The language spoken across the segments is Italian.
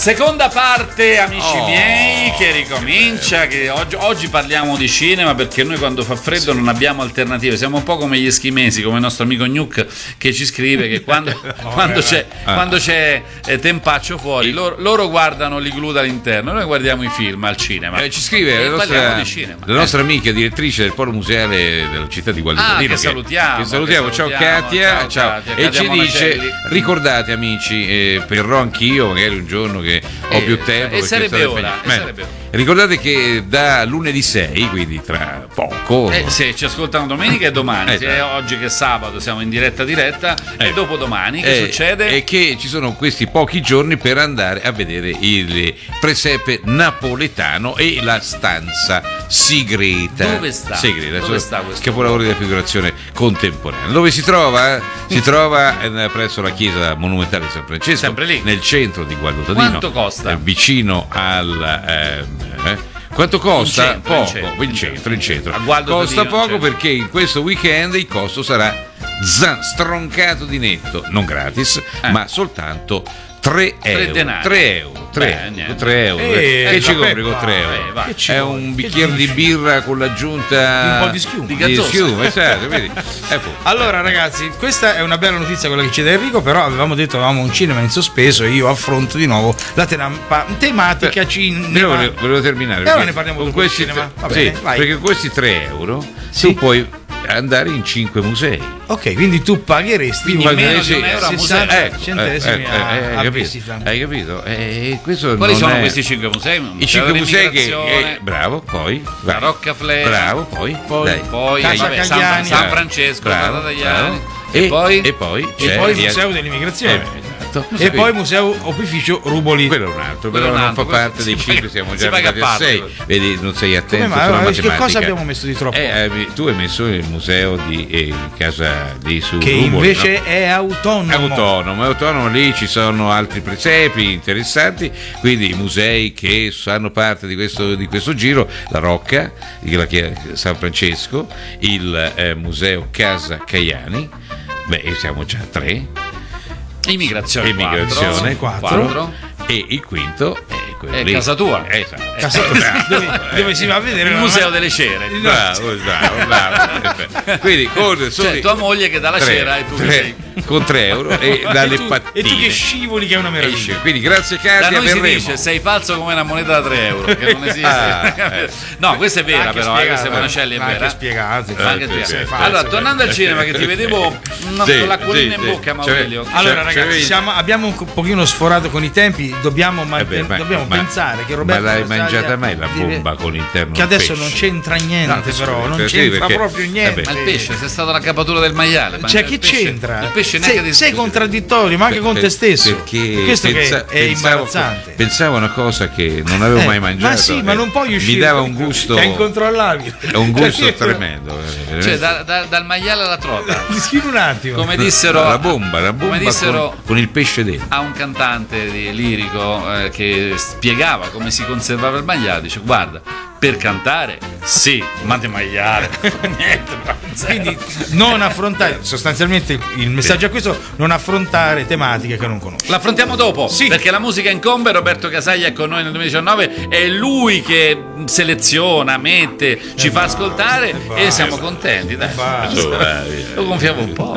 Seconda parte, amici miei, che ricomincia. Che oggi parliamo di cinema, perché noi quando fa freddo non abbiamo alternative. Siamo un po' come gli eschimesi, come il nostro amico Nuke che ci scrive che quando c'è tempaccio fuori, loro guardano l'igloo dall'interno, noi guardiamo i film al cinema. Ci scrive la nostra amica direttrice del Polo Museale della città di Gualdonino, che salutiamo. Ciao Katia, ciao. E ci dice: ricordate, amici, verrò anch'io magari un giorno che ho più tempo, e sarebbe ora. Ricordate che da lunedì 6, quindi tra poco, se ci ascoltano domenica e domani, oggi che è sabato siamo in diretta e dopo domani che succede? È che ci sono questi pochi giorni per andare a vedere il presepe napoletano e la stanza segreta. Dove sta? Dove sta questo capolavoro della figurazione contemporanea? Dove si trova? Si trova presso la chiesa monumentale di San Francesco, sempre lì nel centro di Gualdonino. Quanto costa? Vicino al quanto costa? Poco. In centro. Costa poco perché in questo weekend il costo sarà stroncato di netto, non gratis, ma soltanto 3 euro. 3 euro. Che ci compri con 3 euro? È un bicchiere di birra con l'aggiunta di un po' di schiuma. Di schiuma, esatto, vedi? Allora ragazzi, questa è una bella notizia quella che ci dà Enrico, però avevamo un cinema in sospeso e io affronto di nuovo la tematica cinema. Volevo terminare. Allora ne parliamo con questi cinema. Va bene, vai. Perché con questi 3 euro tu puoi andare in 5 musei. Ok, quindi tu pagheresti meno di un euro a museo. Centesimi a visita. Hai capito? Questo quali sono questi 5 musei? I 5 musei che bravo, poi la Rockefeller, bravo, poi San Francesco, bravo. E poi c'è il Museo dell'Immigrazione. E poi Museo Opificio Ruboli. Quello è un altro, però non fa parte dei 5, siamo già arrivati a 6. Vedi, non sei attento sulla matematica. Che cosa abbiamo messo di troppo? Tu hai messo il museo di Casa di su che Ruboli, invece no? è autonomo. Lì ci sono altri presepi interessanti, quindi i musei che fanno parte di questo giro: la Rocca, San Francesco, il Museo Casa Caiani, siamo già 3. Immigrazione 4. E il quinto è casa tua. Dove si va a vedere il Museo delle Cere. Bravo. Quindi tua moglie che dà la cera e tu con 3 euro e dalle pattine. E tu che scivoli, che è una meraviglia. Quindi grazie Katia. Da noi si dice sei falso come una moneta da 3 euro, che non esiste. No, questa è vera, però questa Bonacelli è vera. Spiegate. Allora, tornando al cinema, che ti vedevo con l'acquolina in bocca, Maurizio. Allora ragazzi, abbiamo un pochino sforato con i tempi, dobbiamo pensare che Roberto ma l'hai mangiata mai la bomba con interno che adesso pesce? Non c'entra niente, però non c'entra proprio niente. Ma il pesce, se è stata la capatura del maiale, che c'entra? Il pesce sei contraddittorio, ma anche con te stesso. Perché questo che è imbarazzante. Pensavo a una cosa che non avevo mai mangiato. Ma sì, ma non puoi uscire. Mi dava un gusto. È incontrollabile. È un gusto tremendo. Cioè, dal maiale alla trota. Ti scrivi un attimo. Come dissero la bomba con il pesce dentro. A un cantante lirico che spiegava come si conservava il maiale, dice: guarda, per cantare sì, ma di maiale niente. Quindi non affrontare, sostanzialmente il messaggio a questo: non affrontare tematiche che non conosci. L'affrontiamo dopo, perché la musica incombe. Roberto Casaglia è con noi nel 2019, è lui che seleziona, mette, ci fa ascoltare e siamo contenti, dai. Lo gonfiamo un po'.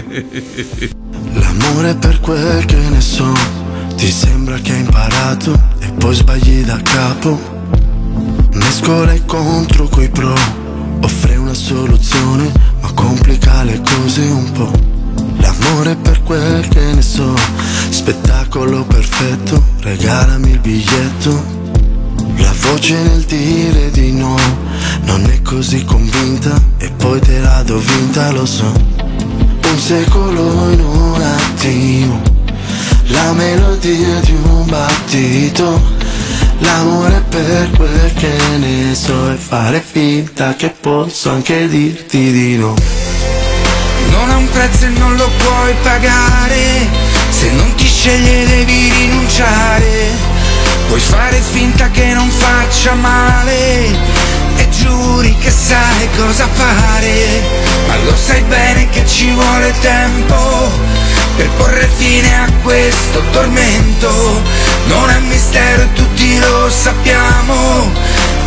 L'amore per quel che ne so, ti sembra che hai imparato e poi sbagli da capo. Mescola i contro coi pro, offre una soluzione ma complica le cose un po'. L'amore per quel che ne so, spettacolo perfetto, regalami il biglietto. La voce nel dire di no non è così convinta e poi te la do vinta, lo so. Un secolo in un attimo, la melodia di un battito. L'amore per quel che ne so è fare finta che posso anche dirti di no. Non ha un prezzo e non lo puoi pagare, se non ti sceglie devi rinunciare. Puoi fare finta che non faccia male e giuri che sai cosa fare, ma lo sai bene che ci vuole tempo per porre fine a questo tormento. Non è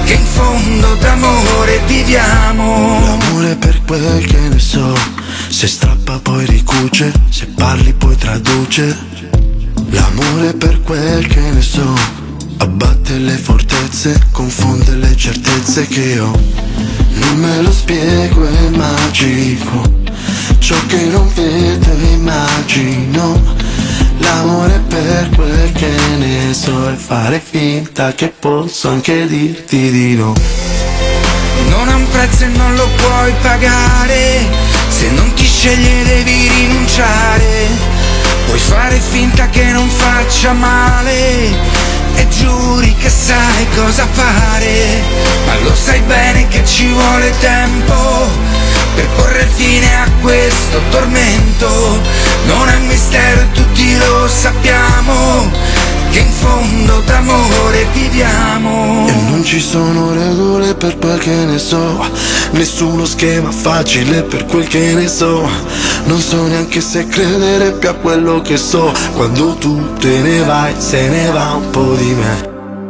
che in fondo d'amore viviamo. L'amore per quel che ne so, se strappa poi ricuce, se parli poi traduce. L'amore per quel che ne so, abbatte le fortezze, confonde le certezze che ho. Non me lo spiego, è magico, ciò che non vedo immagino. L'amore per quel che ne so è fare finta che posso anche dirti di no. Non ha un prezzo e non lo puoi pagare, se non ti sceglie devi rinunciare. Puoi fare finta che non faccia male e giuri che sai cosa fare, ma lo sai bene che ci vuole tempo per porre fine a questo tormento. Non è un mistero e tutti lo sappiamo, che in fondo d'amore viviamo. E non ci sono regole per quel che ne so, nessuno schema facile per quel che ne so. Non so neanche se credere più a quello che so. Quando tu te ne vai, se ne va un po' di me.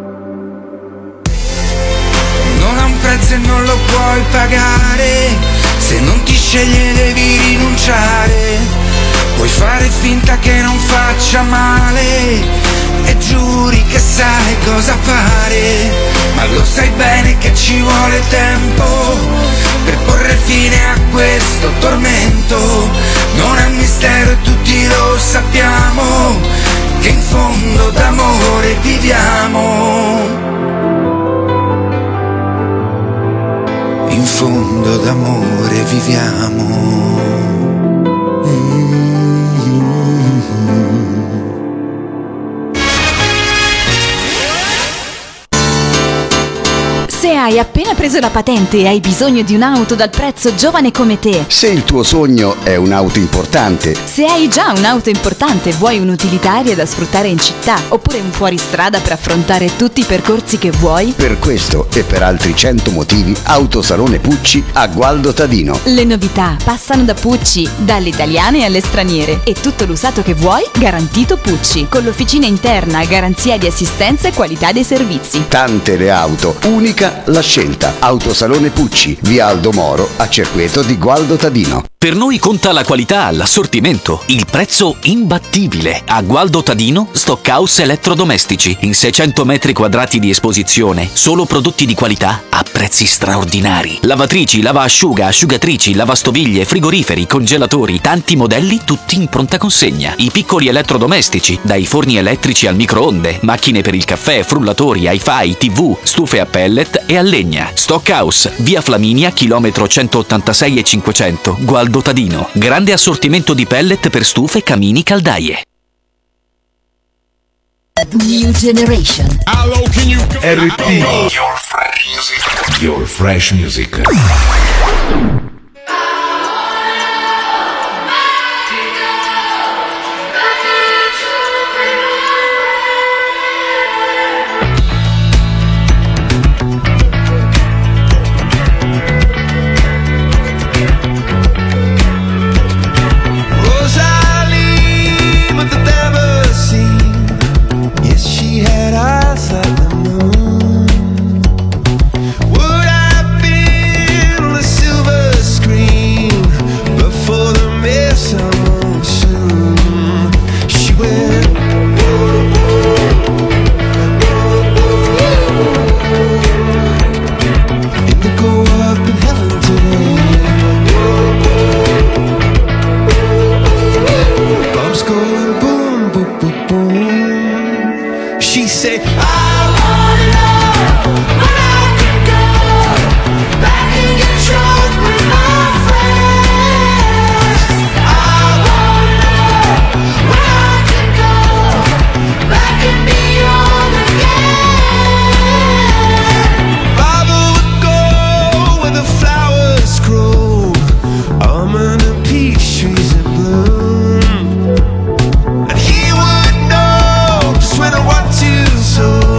Non ha un prezzo e non lo puoi pagare, se non ti sceglie devi rinunciare. Puoi fare finta che non faccia male e giuri che sai cosa fare, ma lo sai bene che ci vuole tempo per porre fine a questo tormento. Non è un mistero e tutti lo sappiamo, che in fondo d'amore viviamo. In fondo d'amore viviamo. Se hai appena preso la patente e hai bisogno di un'auto dal prezzo giovane come te, se il tuo sogno è un'auto importante, se hai già un'auto importante e vuoi un'utilitaria da sfruttare in città oppure un fuoristrada per affrontare tutti i percorsi che vuoi, per questo e per altri 100 motivi, Autosalone Pucci a Gualdo Tadino. Le novità passano da Pucci, dalle italiane alle straniere, e tutto l'usato che vuoi garantito Pucci, con l'officina interna a garanzia di assistenza e qualità dei servizi. Tante le auto, unica la scelta. Autosalone Pucci, via Aldo Moro, a Cerqueto di Gualdo Tadino. Per noi conta la qualità, l'assortimento, il prezzo imbattibile. A Gualdo Tadino, Stockhouse Elettrodomestici, in 600 metri quadrati di esposizione, solo prodotti di qualità a prezzi straordinari. Lavatrici, lavaasciuga, asciugatrici, lavastoviglie, frigoriferi, congelatori, tanti modelli tutti in pronta consegna. I piccoli elettrodomestici, dai forni elettrici al microonde, macchine per il caffè, frullatori, hi-fi, tv, stufe a pellet e a legna. Stockhouse, via Flaminia, chilometro 186 e 500, Gualdo Tadino. Grande assortimento di pellet per stufe, camini, caldaie. New Generation. RT. Your fresh music. Your fresh music. So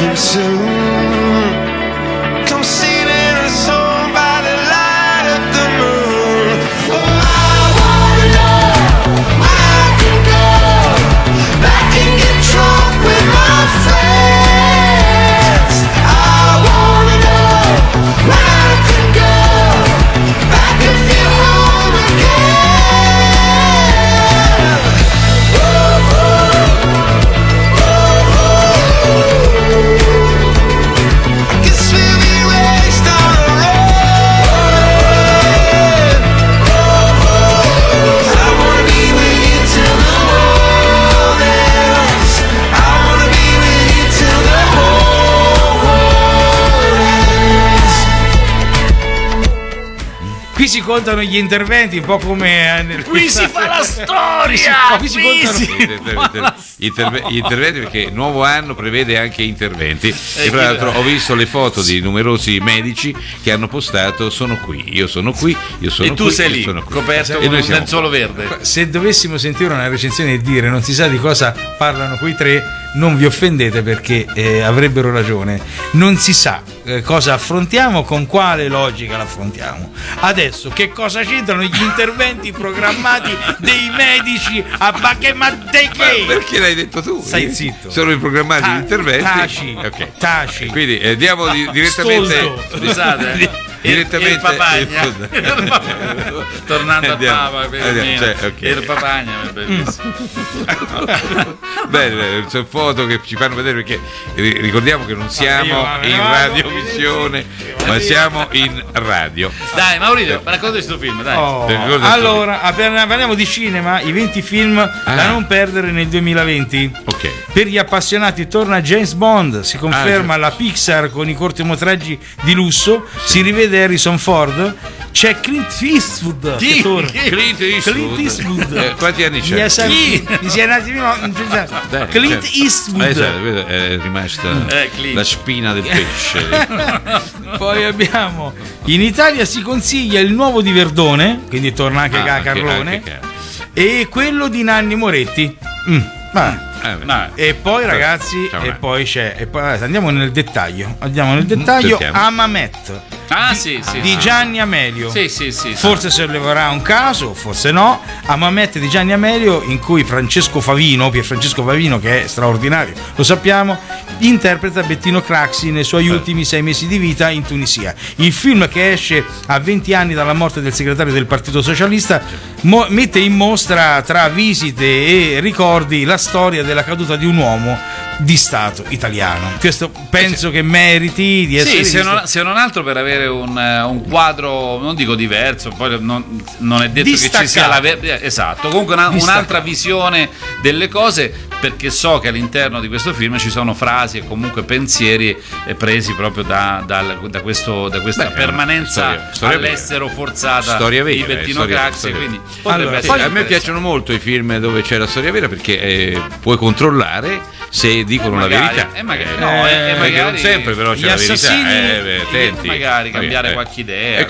too soon. Come sailing a song by the light of the moon. Oh, I wanna know where I can go back and get drunk with my friends. I wanna know where I can go back and feel home again. I guess we'll be raised on a road. I wanna be with you till the world ends. I wanna be with you till the whole world ends. Qui si contano gli interventi, un po' come Qui si fa la storia! Qui si contano Gli interventi, perché il nuovo anno prevede anche interventi. E tra l'altro ho visto le foto di numerosi medici che hanno postato: sono qui, io sono qui, io sono E tu qui, sei io lì, sono qui. coperto E con noi un siamo lenzuolo qua. verde. Se dovessimo sentire una recensione e dire non si sa di cosa parlano quei tre, non vi offendete perché avrebbero ragione. Non si sa cosa affrontiamo, con quale logica l'affrontiamo. Adesso che cosa c'entrano gli interventi programmati dei medici a Bacche Mattecche? Perché l'hai detto tu? Stai zitto. Sono i programmati gli interventi. Taci, Ok. taci. Quindi diamo direttamente. Stolto. Scusate, Direttamente il Papagna. Tornando Andiamo. a Papa per Andiamo, me. cioè, ok. Il Papagna è bellissimo. Belle, sono foto che ci fanno vedere, perché ricordiamo che non siamo in radiovisione, ma siamo in radio. Dai Maurizio, racconta questo film, dai. Oh, Ricorda allora, parliamo di cinema, i 20 film da non perdere nel 2020. Ok. Per gli appassionati torna James Bond, si conferma la Pixar con i cortometraggi di lusso, si rivede Harrison Ford, c'è Clint Eastwood che torna. Clint Eastwood. Quanti anni c'è? Dai, Clint certo. Eastwood. Esatto, è rimasta Clint. la spina del pesce. Poi abbiamo in Italia si consiglia il nuovo di Verdone, quindi torna anche Carlone, anche e quello di Nanni Moretti. E poi ragazzi, Ciao, e poi c'è, e poi andiamo nel dettaglio. Sentiamo. Amamet di Gianni Amelio. Sì. Forse solleverà un caso, forse no. Amamet di Gianni Amelio, in cui Pier Francesco Favino, che è straordinario, lo sappiamo, interpreta Bettino Craxi nei suoi ultimi 6 mesi di vita in Tunisia. Il film, che esce a 20 anni dalla morte del segretario del Partito Socialista, mette in mostra, tra visite e ricordi, la storia della caduta di un uomo di Stato italiano. Questo penso che meriti di essere visto. Se non altro per avere un quadro, non dico diverso, poi non è detto che ci sia la esatto, comunque un'altra visione delle cose, perché so che all'interno di questo film ci sono frasi e comunque pensieri presi proprio da questa permanenza storia all'estero forzata storia vera, di Bettino Craxi. Quindi allora, a me piacciono molto i film dove c'è la storia vera, perché puoi controllare se dicono la verità. Magari non sempre, però c'è la verità. Attenti. Magari cambiare qualche idea.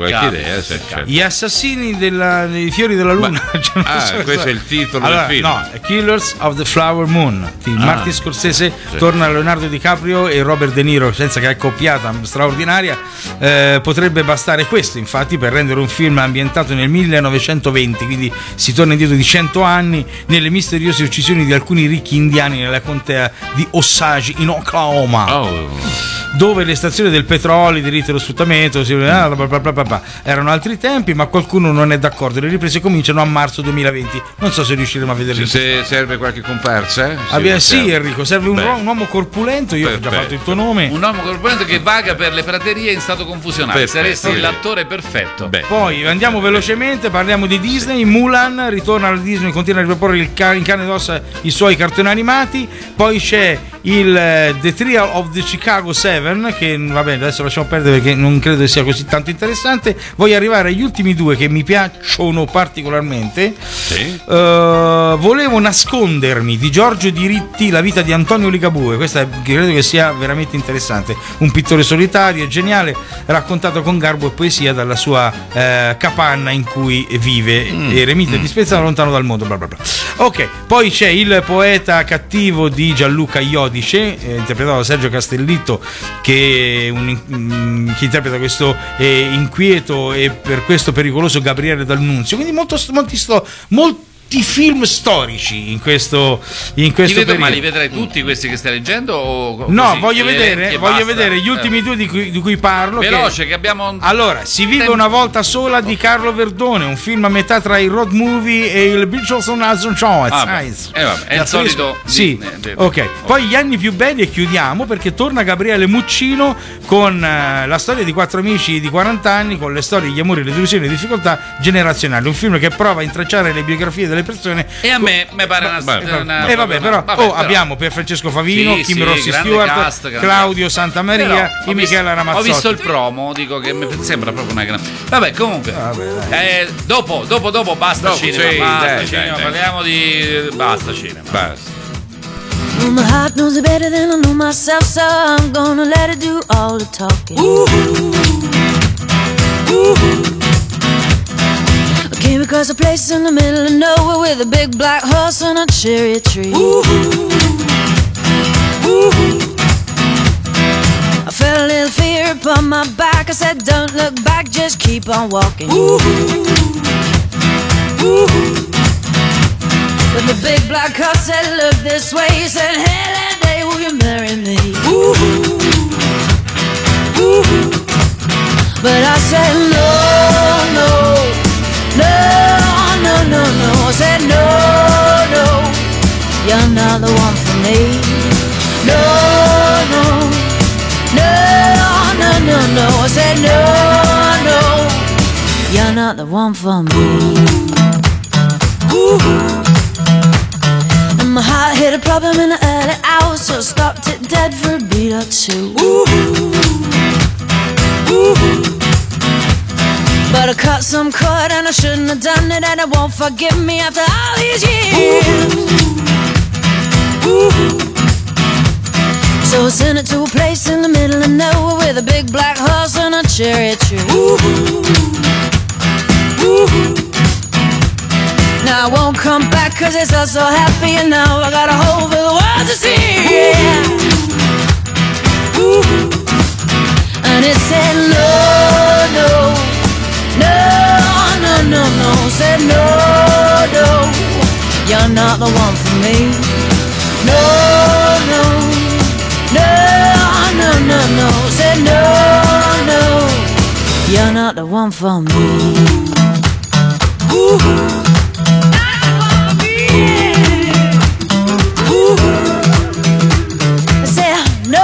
Gli assassini dei fiori della luna. Questo è il titolo del film. No, Killers of the Flower Moon di Martin Scorsese. Torna Leonardo DiCaprio e Robert De Niro, senza che è accoppiata straordinaria. Potrebbe bastare questo, infatti, per rendere un film ambientato nel 1920, quindi si torna indietro di 100 anni, nelle misteriose uccisioni di alcuni ricchi indiani nella contea di Osage in Oklahoma, dove le stazioni del petrolio, i diritti dello sfruttamento erano altri tempi, ma qualcuno non è d'accordo. Le riprese cominciano a marzo 2020. Non so se riusciremo a vedere. Se serve qualche comparsa? Sì, Enrico, serve un uomo corpulento. Io ho già fatto il tuo nome. Un uomo corpulento che vaga per le praterie in stato confusionale. Saresti l'attore perfetto. Poi andiamo velocemente, parliamo di Disney. Mulan ritorna alla Disney, continua a riproporre in carne ed ossa i suoi cartoni animati. Poi c'è il The Trial of the Chicago 7, che vabbè, adesso lasciamo perdere perché non credo sia così tanto interessante. Voglio arrivare agli ultimi due che mi piacciono particolarmente. Volevo nascondermi di Giorgio Diritti, la vita di Antonio Ligabue. Questa credo che sia veramente interessante. Un pittore solitario e geniale, raccontato con garbo e poesia dalla sua capanna in cui vive, eremita di Spezia, lontano dal mondo, bla bla bla. Ok, poi c'è Il poeta cattivo di Gianluca Iotti, Giudice, interpretato da Sergio Castellitto, che interpreta questo inquieto e per questo pericoloso Gabriele D'Annunzio. Quindi molti film storici in questo periodo. Ma li vedrai tutti questi che stai leggendo? O no, così, voglio vedere gli ultimi due di cui parlo. Veloce, che abbiamo. Allora, Si vive una volta sola di Carlo Verdone, un film a metà tra il road movie e il Beatles on Hudson Shores. È il solito. Sì, ok. Poi Gli anni più belli e chiudiamo, perché torna Gabriele Muccino con la storia di 4 amici di 40 anni, con le storie, gli amori, le delusioni e le difficoltà generazionali. Un film che prova a intrecciare le biografie delle persone. E a me pare abbiamo per Francesco Favino, Kim Rossi Stewart, cast, Claudio Santamaria e Michela Ramazzotti. Ho visto il promo, dico che mi sembra proprio una grande. Vabbè, comunque. Dopo basta cinema. Parliamo di basta cinema. Basta. Well, my heart knows it better than I know myself, so I'm gonna let it do all the talking. Came across a place in the middle of nowhere with a big black horse and a cherry tree. I felt a little fear upon my back. I said, don't look back, just keep on walking. But the big black horse said, look this way. He said, hey, that day, will you marry me? But I said, no. I said, no, you're not the one for me. No. I said, no, you're not the one for me. And my heart hit a problem in the early hours, so I stopped it dead for a beat or two. But I cut some cord and I shouldn't have done it, and it won't forgive me after all these years. So I sent it to a place in the middle of nowhere with a big black horse and a cherry tree. Now I won't come back cause it's all so happy, and now I got a hole for the world to see. And it said no. Said no, you're not the one for me. No. Said no, you're not the one for me. I said no.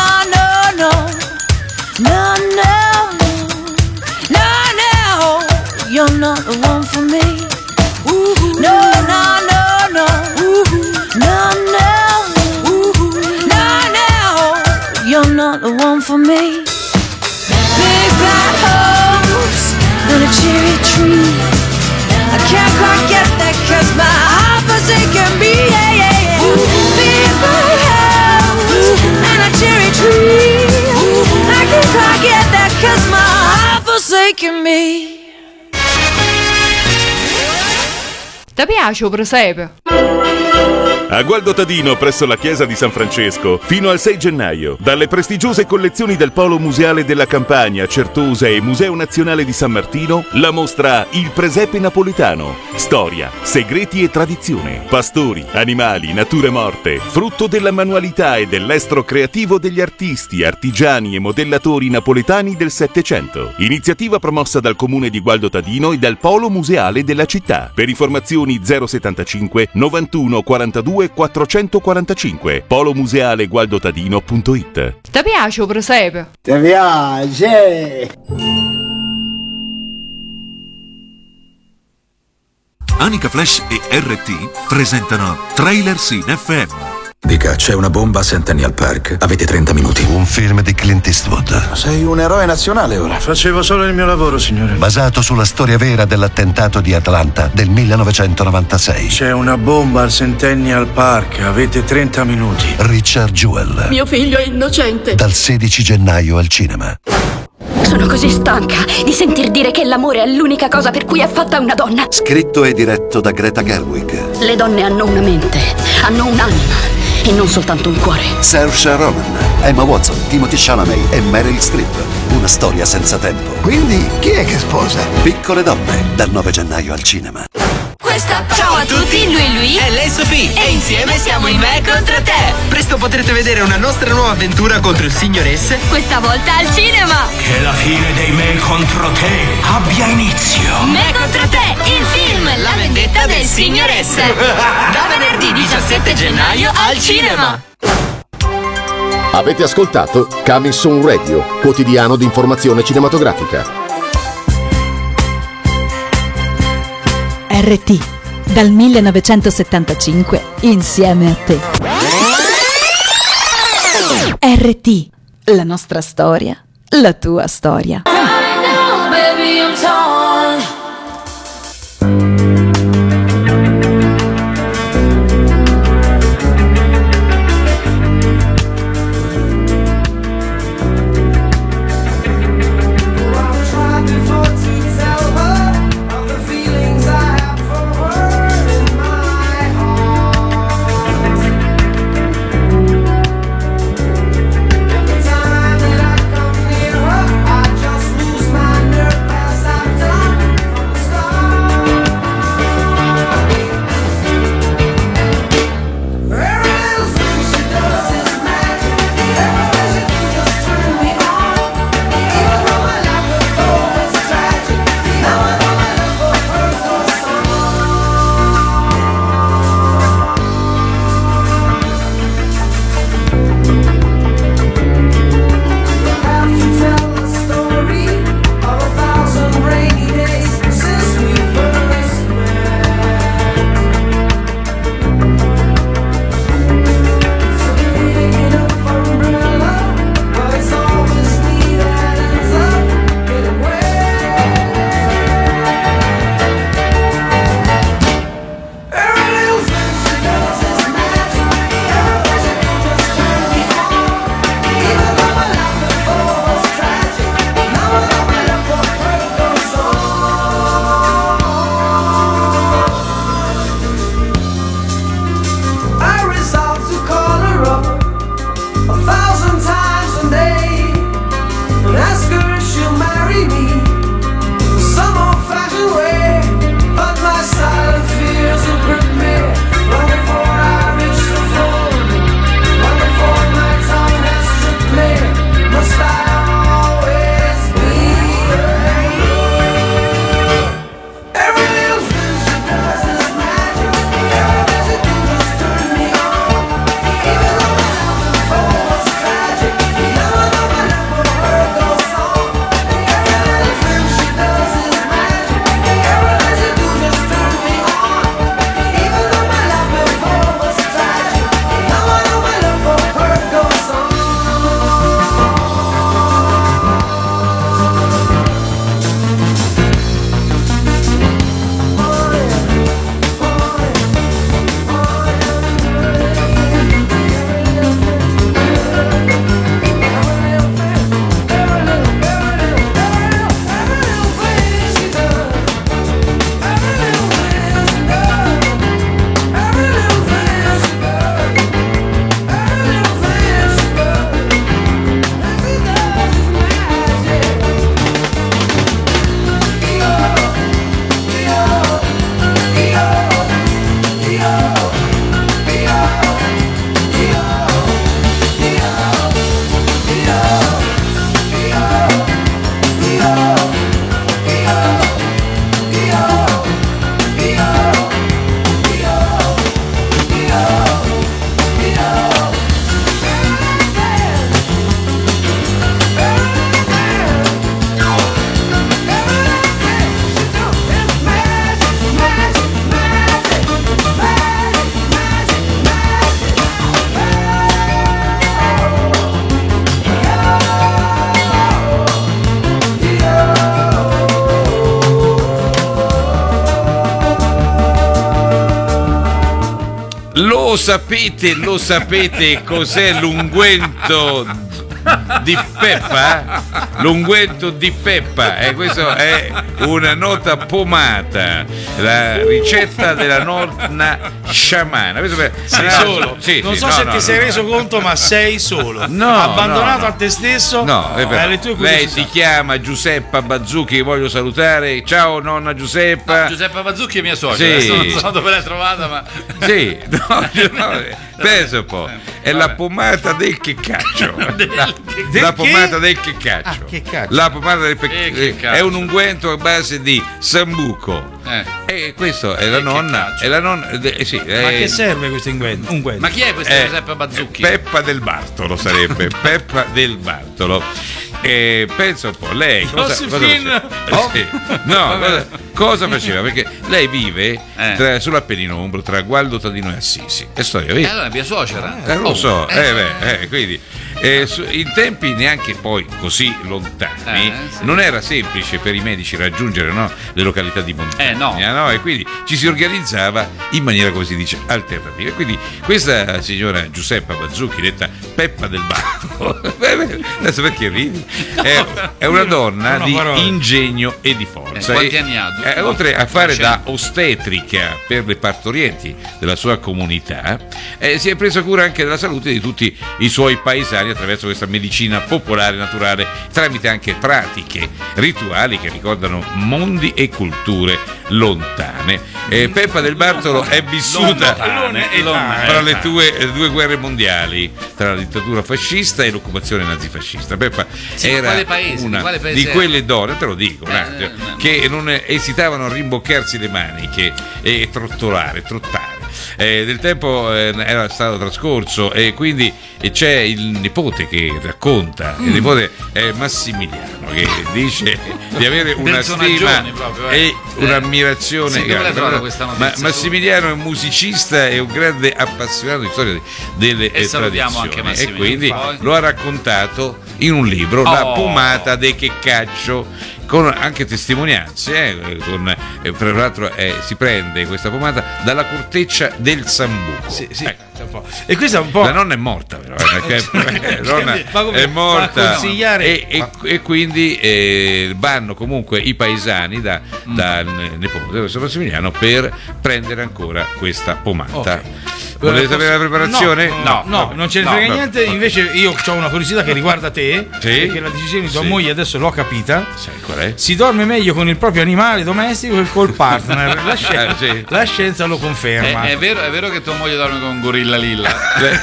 You're not the one for me. No. You're not the one for me. Big black horse and a cherry tree. I can't quite get that cause my heart forsaken me. Big black horse and a cherry tree. I can't quite get that cause my heart forsaken me. Ti piace o presepe? A Gualdo Tadino, presso la chiesa di San Francesco, fino al 6 gennaio, dalle prestigiose collezioni del Polo Museale della Campania, Certosa e Museo Nazionale di San Martino, la mostra Il Presepe Napoletano. Storia, segreti e tradizione, pastori, animali, nature morte, frutto della manualità e dell'estro creativo degli artisti, artigiani e modellatori napoletani del Settecento. Iniziativa promossa dal Comune di Gualdo Tadino e dal Polo Museale della città. Per informazioni 075 91 42 445 polomusealegualdotadino.it. Ti piace o presepe? Ti piace? Anica Flash e RT presentano Trailers in FM. Dica, c'è una bomba a Centennial Park. Avete 30 minuti. Un film di Clint Eastwood. Sei un eroe nazionale ora. Facevo solo il mio lavoro, signore. Basato sulla storia vera dell'attentato di Atlanta del 1996. C'è una bomba al Centennial Park. Avete 30 minuti. Richard Jewell. Mio figlio è innocente. Dal 16 gennaio al cinema. Sono così stanca di sentir dire che l'amore è l'unica cosa per cui è fatta una donna. Scritto e diretto da Greta Gerwig. Le donne hanno una mente, hanno un'anima e non soltanto un cuore. Saoirse Ronan, Emma Watson, Timothée Chalamet e Meryl Streep. Una storia senza tempo. Quindi chi è che sposa? Piccole donne, dal 9 gennaio al cinema. Ciao a tutti, lui è lei Sophie e insieme siamo i Me contro te. Presto potrete vedere una nostra nuova avventura contro il signoresse, Questa volta al cinema. Che la fine dei Me contro te abbia inizio. Me contro te, il film La vendetta del signoresse. Da venerdì 17 gennaio al cinema. Avete ascoltato Coming Soon Radio, quotidiano di informazione cinematografica. RT, dal 1975, insieme a te. RT, la nostra storia, la tua storia. Lo sapete cos'è l'unguento di Peppa, l'unguento di Peppa, e questo è una nota pomata, la ricetta della nonna sciamana. Sei solo? Sì, non sì, so no, se no, ti sei reso conto, ma sei solo. Abbandonato a te stesso. No, alle tue lei curiosità. si chiama Giuseppa Bazzucchi, che voglio salutare. Ciao nonna Giuseppa. No, Giuseppa Bazzucchi è mia suocera. Adesso non so dove l'hai trovata, ma sì, pensa un po'. È la pomata del checcaccio. La pomata del checcaccio. La pomata del è un unguento a base di sambuco. E questo è la nonna. È la nonna sì, Ma che serve questo unguento? Ma chi è questa Giuseppa Bazzucchi? Peppa del Bartolo sarebbe. Peppa del Bartolo. Pensa un po', lei cosa faceva? Cosa faceva? Perché lei vive sull'Appennino Umbro tra Gualdo Tadino e Assisi. È storia vera. Allora è mia suocera. Lo so, quindi in tempi neanche poi così lontani non era semplice per i medici raggiungere le località di montagna, e quindi ci si organizzava in maniera, come si dice, alternativa. E quindi questa signora Giuseppa Bazzucchi, detta Peppa del Bartolo, adesso perché ridi? È una donna di ingegno e di forza. Quanti anni ha? Oltre a fare da ostetrica per le partorienti della sua comunità, si è presa cura anche della salute di tutti i suoi paesani attraverso questa medicina popolare naturale, tramite anche pratiche rituali che ricordano mondi e culture lontane. Peppa del Bartolo è vissuta tra le due guerre mondiali, tra la dittatura fascista e l'occupazione nazifascista. Peppa era una di quelle donne, te lo dico, che non esitavano a rimboccarsi le maniche e trottare. Del tempo era stato trascorso, e quindi c'è il nipote che racconta, il nipote è Massimiliano, che dice di avere una stima e un'ammirazione grande. Massimiliano è un musicista e un grande appassionato di storia delle tradizioni, e quindi lo ha raccontato in un libro, La pomata de checcaccio, con anche testimonianze, tra l'altro si prende questa pomata dalla corteccia del sambuco. E questa è un po'. La nonna è morta, però, la nonna è morta, e quindi vanno comunque i paesani da nipote questo Massimiliano per prendere ancora questa pomata. Volete sapere la preparazione? No, non ce ne frega niente. Invece io ho una curiosità che riguarda te, perché la decisione di tua moglie adesso l'ho capita. Si dorme meglio con il proprio animale domestico che col partner. La scienza lo conferma. È vero che tua moglie dorme con un gorilla lilla?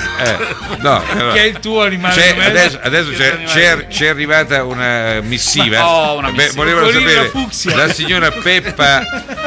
Che è il tuo animale domestico. Adesso c'è arrivata una missiva. Volevano sapere, la signora Peppa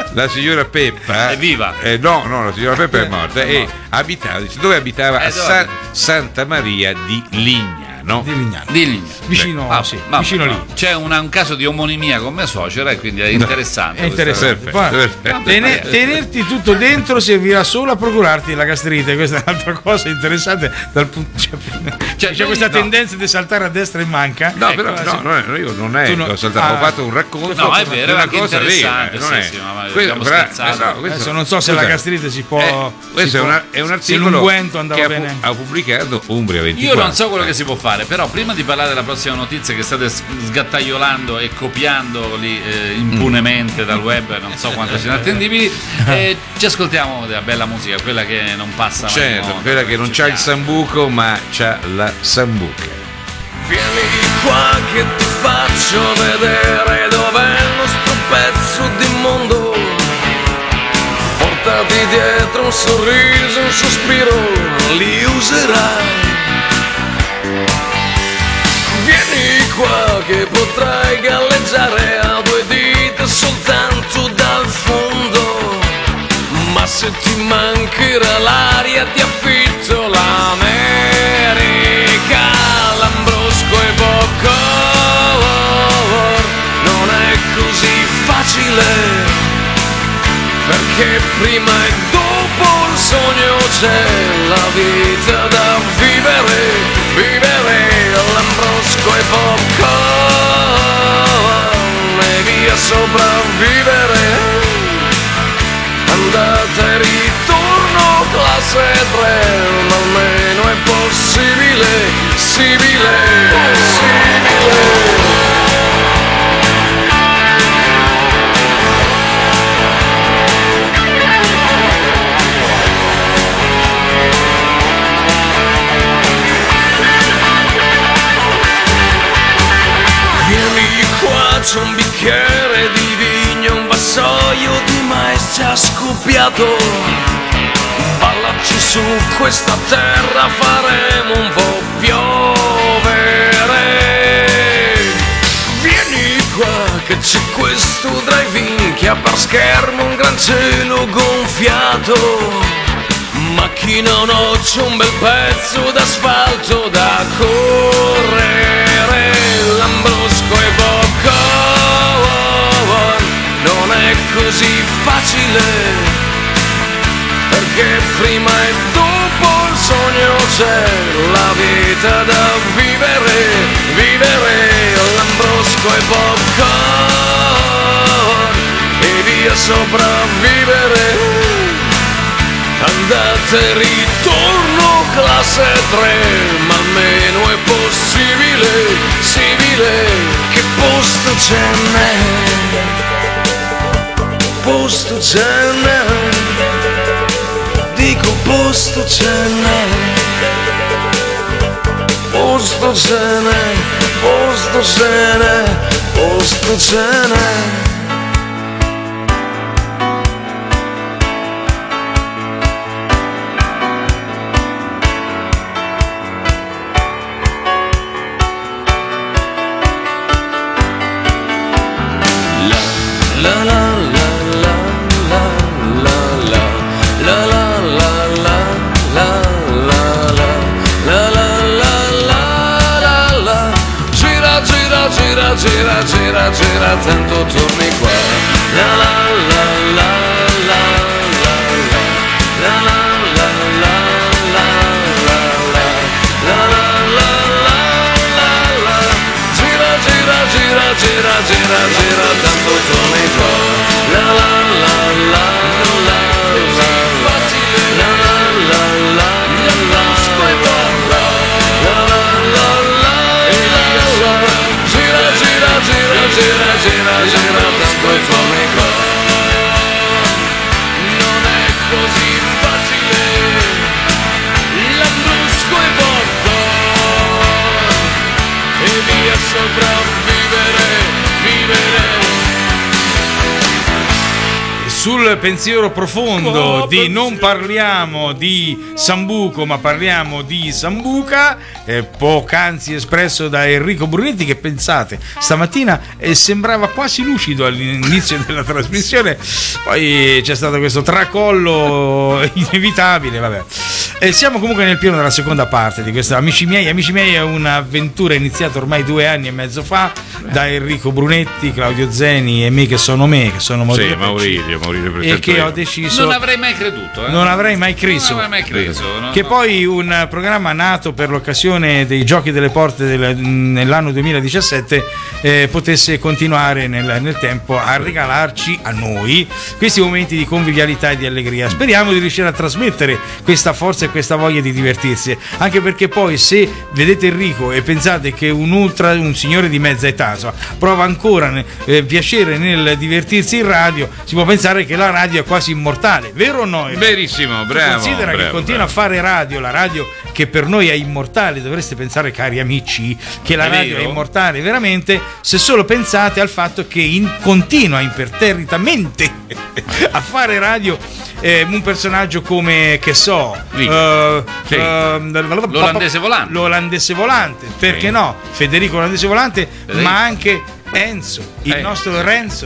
è viva? No, la signora Peppa è morta e abitava, dove abitava? A Santa Maria di Lignano. Di Lignano. Vicino lì. C'è un caso di omonimia con mia suocera, e quindi è interessante. È interessante. Tenerti tutto dentro servirà solo a procurarti la gastrite. Questa è un'altra cosa interessante dal punto. C'è questa tendenza di saltare a destra e manca. Io non ho saltato, ho fatto un racconto. No, è vero, è cosa vera. Adesso non so se la gastrite si può. Questo è un articolo che ha pubblicato Umbria 24. Io non so quello che si può fare, però prima di parlare della prossima notizia che state sgattaiolando e copiando lì impunemente dal web, non so quanto siano attendibili, ci ascoltiamo della bella musica, quella che non passa mai. Certo, quella che non c'ha il sambuco ma c'ha la sambuca. Vieni qua che ti faccio vedere dov'è il nostro pezzo di mondo. Portati dietro un sorriso, un sospiro, li userai. Vieni qua che potrai galleggiare a due dita soltanto dal fondo. Ma se ti mancherà l'aria ti affitto l'America, Lambrusco e Bocor. Non è così facile, perché prima e dopo il sogno c'è la vita da vivere. Lambrusco e popcorn e via sopravvivere. Andata e ritorno classe 3, almeno è possibile. Vieni qua, c'è un bicchiere di vigno, un vassoio di mais già scoppiato. Ballaci su questa terra, faremo un po' piovere. Vieni qua che c'è questo drive-in che ha per schermo un gran cielo gonfiato. Macchina o no, c'è un bel pezzo d'asfalto da correre. Lambrusco e popcorn non è così facile, perché prima e dopo il sogno c'è la vita da vivere. Vivere lambrusco e popcorn e via sopravvivere. Andate e ritorno classe 3, ma almeno è possibile, simile, che posto ce n'è, posto ce n'è, dico posto ce n'è, posto ce n'è, posto ce n'è, posto ce n'è. Gira, gira, gira, tanto torni qua. La la la la la la la la la la la la la la la la. Gira, gira, gira, gira, gira, gira, tanto torni qua. La la la la la la la la la la la. Gira, gira, gira, tanto è come qua. Non è così facile, lambrusco e popcorn e via sopravvivere, vivere. Sul pensiero profondo di non parliamo di Sambuco ma parliamo di Sambuca, poc'anzi espresso da Enrico Brunetti, che pensate stamattina sembrava quasi lucido all'inizio della trasmissione, poi c'è stato questo tracollo inevitabile, vabbè. Siamo comunque nel pieno della seconda parte di questa Amici miei è un'avventura iniziata ormai 2 anni e mezzo fa da Enrico Brunetti, Claudio Zeni e me che sono Maurizio e che ho deciso, non avrei mai creduto, non avrei mai creso che poi un programma nato per l'occasione dei Giochi delle Porte nell'anno 2017 potesse continuare nel tempo a regalarci a noi questi momenti di convivialità e di allegria. Speriamo di riuscire a trasmettere questa forza e questa voglia di divertirsi, anche perché poi se vedete Enrico e pensate che un signore di mezza età prova ancora piacere nel divertirsi in radio, si può pensare che la radio è quasi immortale, vero o no? Verissimo, bravo. Considera che continua a fare radio, la radio che per noi è immortale. Dovreste pensare, cari amici, che la radio è immortale veramente se solo pensate al fatto che continua imperterritamente a fare radio un personaggio come, che so, l'olandese volante, perché no? Federico l'olandese volante, ma anche Enzo, il nostro Renzo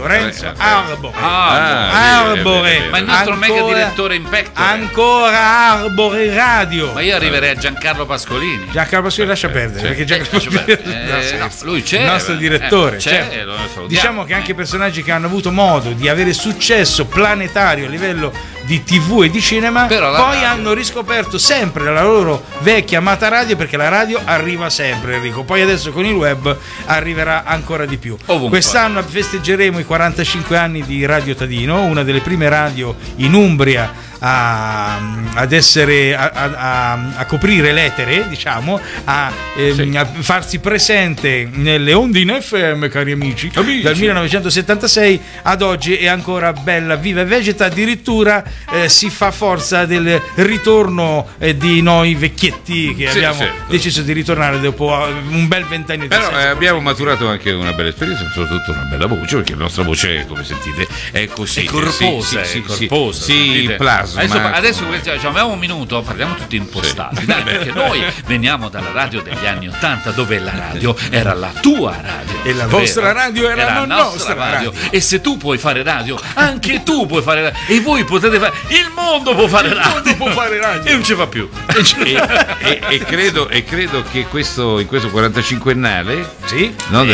Arbore, ma il nostro mega direttore in pectore, ancora Arbore Radio. Ma io arriverei a Giancarlo Pascolini. Lascia perdere, perché Giancarlo lui c'è, il nostro direttore, c'è. Diciamo che anche personaggi che hanno avuto modo di avere successo planetario a livello di TV e di cinema, Però la poi radio- hanno riscoperto sempre la loro vecchia amata radio, perché la radio arriva sempre, Enrico. Poi adesso con il web arriverà ancora di più. Ovunque. Quest'anno festeggeremo i 45 anni di Radio Tadino, una delle prime radio in Umbria a coprire l'etere, diciamo, a farsi presente nelle onde in FM, cari amici. Dal 1976 ad oggi è ancora bella, viva e vegeta. Addirittura si fa forza del ritorno di noi vecchietti che Sì, abbiamo certo. deciso di ritornare dopo un bel ventennio di Però assenza. abbiamo maturato anche una bella esperienza, soprattutto una bella voce, perché la nostra voce, come sentite, è così. È corposa, sì, è corposa. Sì, capite? il plasma. Adesso diciamo, abbiamo un minuto, parliamo tutti impostati, dai, perché noi veniamo dalla radio degli anni 80, dove la radio era la tua radio. E la vero? vostra radio era la nostra radio. E se tu puoi fare radio, anche tu puoi fare radio. E voi potete fare. Il mondo può fare radio. mondo può fare radio. E non ci fa più. E credo che in questo 45ennale sì?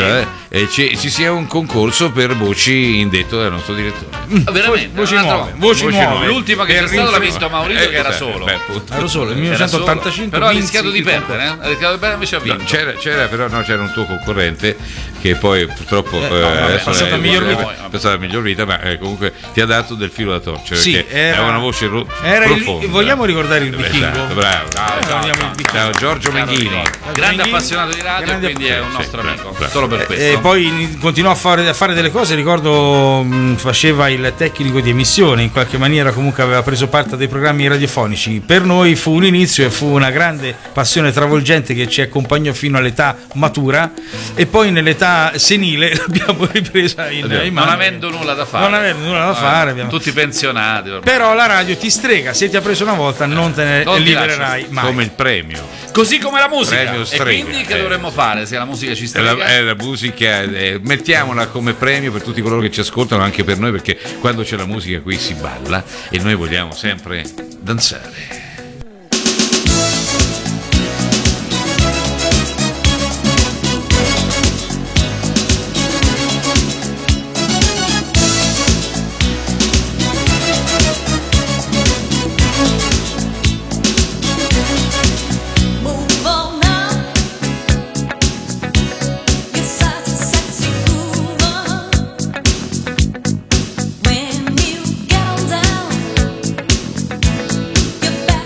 Ci sia un concorso per voci indetto dal nostro direttore. Veramente, voci un altro- nuove, voci nuove. L'ultima che c'è stata l'ha vinto Maurito, che era solo. Ero solo, nel Era 1985 però ha vinsi rischiato di il perdere, ha rischiato di perdere, invece ha No, vinto. c'era un tuo concorrente che poi purtroppo è passato a miglior vita. è passato a miglior vita, ma comunque ti ha dato del filo da torcere, Sì, perché era una voce profonda. Vogliamo ricordare il vichingo? Esatto, bravo. Ciao Giorgio Menghini. Grande appassionato di radio, grande quindi è un nostro bravo, amico. bravo. Solo per questo. E poi continuò a fare delle cose, ricordo faceva il tecnico di emissione, in qualche maniera comunque aveva preso parte a dei programmi radiofonici. Per noi fu un inizio e fu una grande passione travolgente che ci accompagnò fino all'età matura, e poi nell'età senile l'abbiamo ripresa in non mano. avendo nulla da fare. Non avendo nulla da fare, abbiamo- Tutti pensionati. ormai. Però la radio ti strega, se ti ha preso una volta non te ne Non ti libererai lascia. mai. Come il premio. Così come la musica. Premio E strega. quindi che dovremmo fare se la musica ci strega? La musica, mettiamola come premio per tutti coloro che ci ascoltano, anche per noi, perché quando c'è la musica qui si balla e noi vogliamo sempre danzare. Move on now. You're such a sexy mover. When you get on down, your back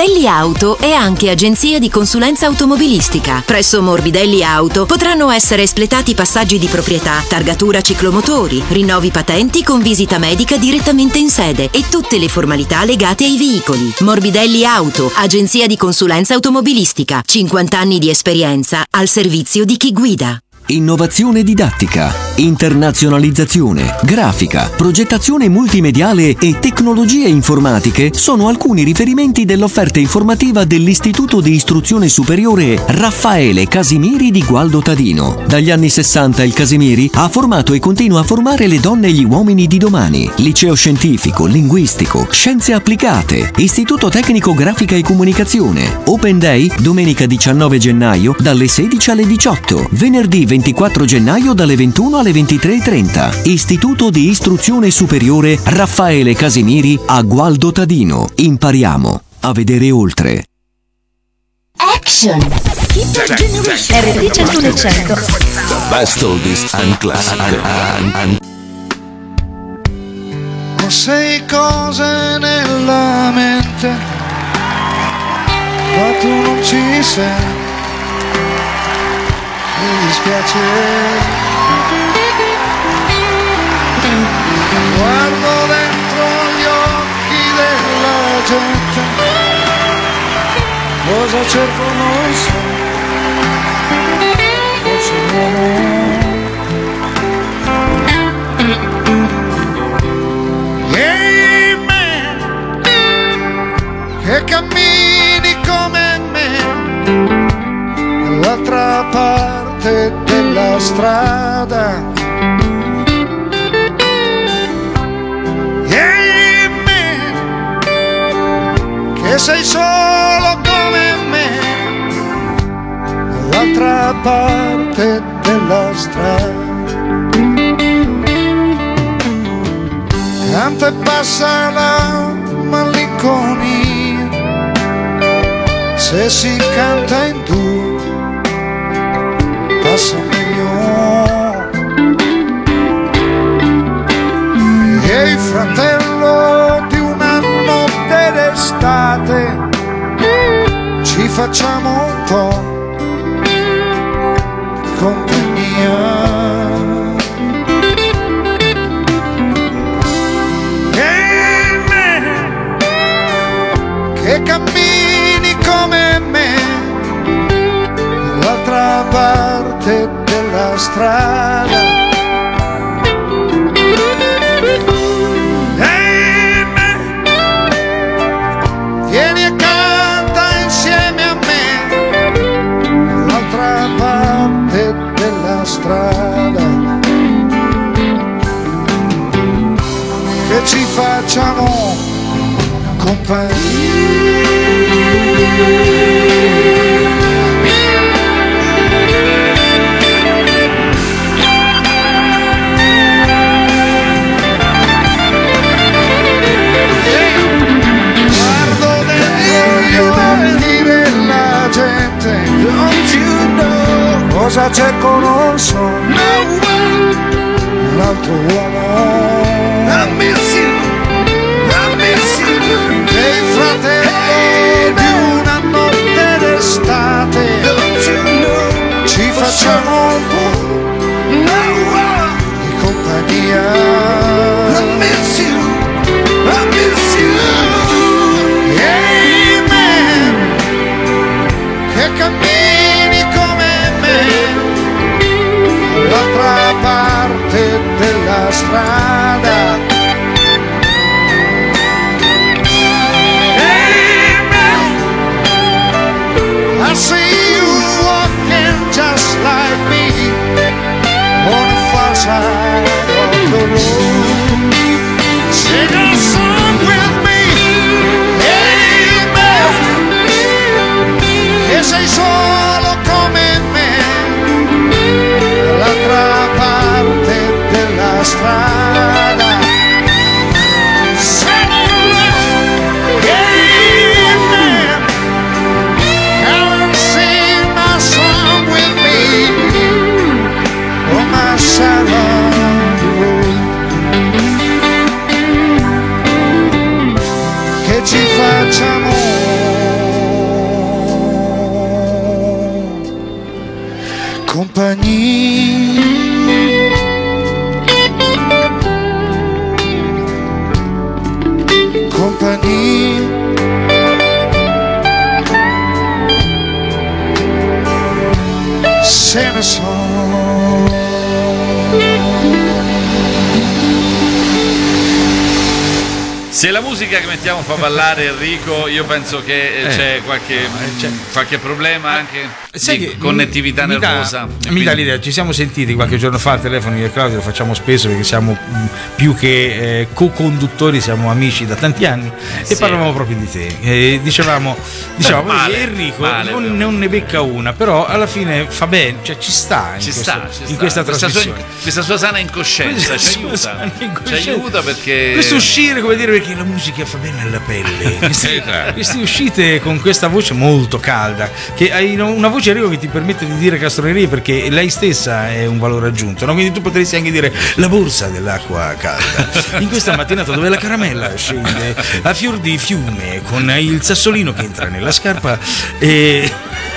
Morbidelli Auto è anche agenzia di consulenza automobilistica. Presso Morbidelli Auto potranno essere espletati passaggi di proprietà, targatura ciclomotori, rinnovi patenti con visita medica direttamente in sede e tutte le formalità legate ai veicoli. Morbidelli Auto, agenzia di consulenza automobilistica. 50 anni di esperienza al servizio di chi guida. Innovazione didattica, internazionalizzazione, grafica, progettazione multimediale e tecnologie informatiche sono alcuni riferimenti dell'offerta informativa dell'Istituto di Istruzione Superiore Raffaele Casimiri di Gualdo Tadino. Dagli anni 60 il Casimiri ha formato e continua a formare le donne e gli uomini di domani. Liceo scientifico, linguistico, scienze applicate, Istituto Tecnico Grafica e Comunicazione. Open Day domenica 19 gennaio dalle 16 alle 18, venerdì 24 gennaio dalle 21 alle 23:30. Istituto di Istruzione Superiore Raffaele Casimiri a Gualdo Tadino. Impariamo a vedere oltre. Action! RT 100%. Best oldies and classic. Ho 6 cose nella mente, ma tu non ci sei. Mi dispiace, guardo dentro gli occhi della gente, cosa cerco non so, forse ehi me, che cammini come me, dall'altra parte della strada, e me che sei solo come me, dall'altra parte della strada. Canta e passa la malinconia, se si canta in due passa meglio. E il fratello di una notte d'estate, ci facciamo un po' di compagnia. E me che cammini come me, dall'altra parte della strada, ehi me, vieni e canta insieme a me, dall'altra parte della strada, che ci facciamo compagnia. Cosa cerco non so, l'altro uomo, I miss you, e il fratello di una notte d'estate, ci facciamo un po' di compagnia. I miss you, hey man, che cammini come me, dall'altra parte della strada, hey man, I see you walking just like me, compagnia. Compagnia. Se ne so. Se la musica che mettiamo fa ballare Enrico, io penso che c'è qualche problema anche di connettività nervosa. Mi dà l'idea, ci siamo sentiti qualche giorno fa al telefono io e Claudio, lo facciamo spesso perché siamo più che co-conduttori, siamo amici da tanti anni e parlavamo proprio di te. E dicevamo Enrico non ne becca una, però alla fine fa bene, cioè ci sta in questa trasmissione. Questa sua sana incoscienza ci aiuta perché questo uscire, come dire, perché la musica fa bene alla pelle. Queste uscite con questa voce molto calda, che hai una voce, Enrico, che ti permette di dire castronerie perché lei stessa è un valore aggiunto, no? Quindi tu potresti anche dire la borsa dell'acqua calda in questa mattinata dove la caramella scende a fior di fiume con il sassolino che entra nella scarpa e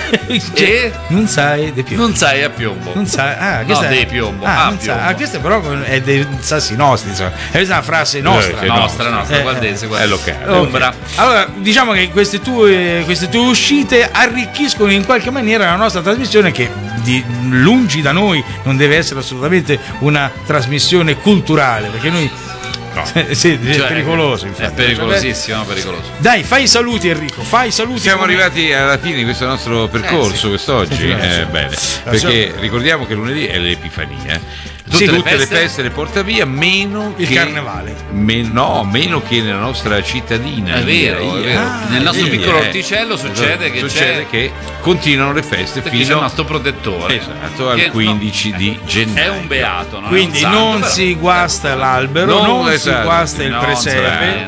non sai de piombo. Non sai a piombo. Non sai, no, dei piombo. Questa però è dei sassi nostri, insomma. È una frase nostra. Nostra, guardese, è locale. Okay. Allora, diciamo che queste tue uscite arricchiscono in qualche maniera la nostra trasmissione, che lungi da noi non deve essere assolutamente una trasmissione culturale, perché noi sì, è pericoloso, infatti. È pericolosissimo, pericoloso. Dai, fai i saluti, Enrico, fai i saluti. Siamo arrivati alla fine di questo nostro percorso quest'oggi. Bene, perché ricordiamo che lunedì è l'Epifania. Tutte le feste le porta via, meno il che carnevale. Meno che nella nostra cittadina. È vero. Nel nostro piccolo orticello succede che continuano le feste fino al nostro protettore. Esatto, al 15 di gennaio. È un beato, quindi non si guasta l'albero, non si guasta il presepe,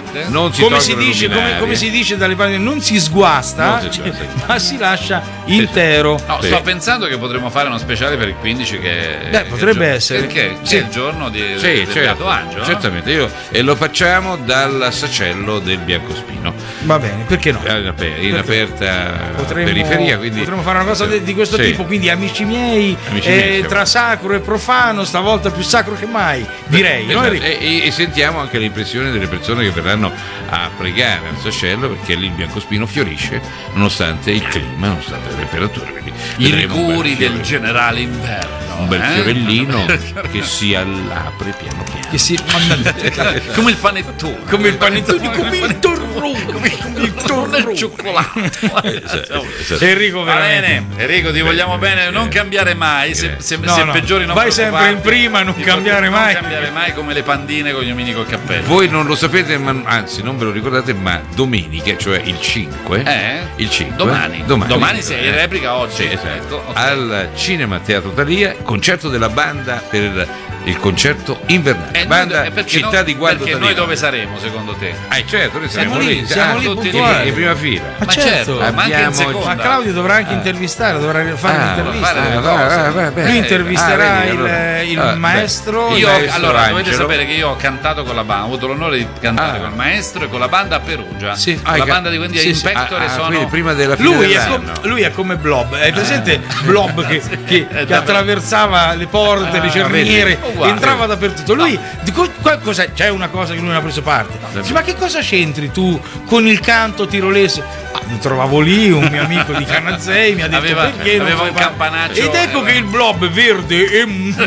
come si dice dalle parti, non si sguasta, ma si lascia intero. Sto pensando che potremmo fare uno speciale per il 15 che potrebbe essere. Perché è il giorno del Beato Angelo, certamente, e lo facciamo dal sacello del Biancospino. Va bene, perché no? In aperta periferia, quindi potremmo fare una cosa di questo tipo, quindi amici miei, tra sacro e profano, stavolta più sacro che mai, direi. E sentiamo anche le impressioni delle persone che verranno a pregare al sacello, perché lì il Biancospino fiorisce nonostante il clima, nonostante le temperature. I rigori del generale inverno. Un bel fiorellino che si apre piano piano. Che si come il panettone. Come il torrone. Del cioccolato. Enrico, Enrico, ti vogliamo bene. Non cambiare mai. Se peggiori non vai sempre in prima, non cambiare mai. Non cambiare mai come le pandine con gli omini col cappello. Voi non lo sapete, anzi non ve lo ricordate, ma domenica, cioè il 5. Il 5. Domani sei in replica oggi. Sì, esatto. Al Cinema Teatro Thalia, concerto della banda per il concerto invernale. Banda Città di Gualdo Thalia. Perché noi dove saremo secondo te? Certo, noi saremo lì. Siamo lì tutti in prima fila. Ma certo, ma anche in seconda. Ma Claudio dovrà anche intervistare, dovrà fare un'intervista. Lui intervisterà il maestro. Allora, dovete sapere che io ho cantato con la banda, ho avuto l'onore di cantare con il maestro e con la banda a Perugia. La banda di quindi Inspectore sono prima della fine. Lui è come Blob, hai presente Blob che attraversava le porte, le cerniere, entrava dappertutto. Lui c'è una cosa che lui non ha preso parte. Ma che cosa c'entri tu con il canto tirolese? Mi trovavo lì, un mio amico di Canazzei mi ha detto perché aveva un campanaccio. Ed ecco che il Blob verde è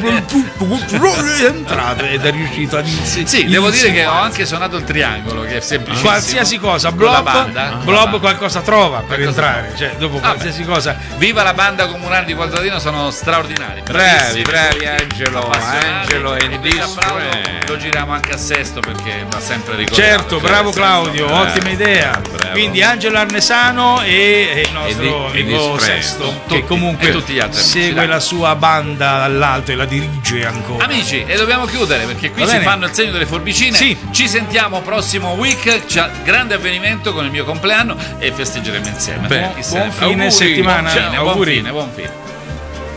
entrato ed è riuscito ad inseguire. Sì, devo dire che ho anche suonato il triangolo, che è semplice. Qualsiasi cosa, Blob qualcosa trova per entrare, cioè dopo qualsiasi cosa. Viva la banda comunale di Gualdadino, sono straordinari. Bravi Angelo e lo giriamo anche a Sesto perché va sempre ricordato. Certo, bravo Claudio, ottima idea. Quindi Angelo Arnesano e il nostro amico Sesto, che comunque segue la sua banda dall'alto e la dirige ancora. Amici, e dobbiamo chiudere perché qui ci fanno il segno delle forbicine. Ci sentiamo prossimo week, c'è grande avvenimento con il mio compleanno e festeggeremo insieme. Buon fine settimana. Buon fine.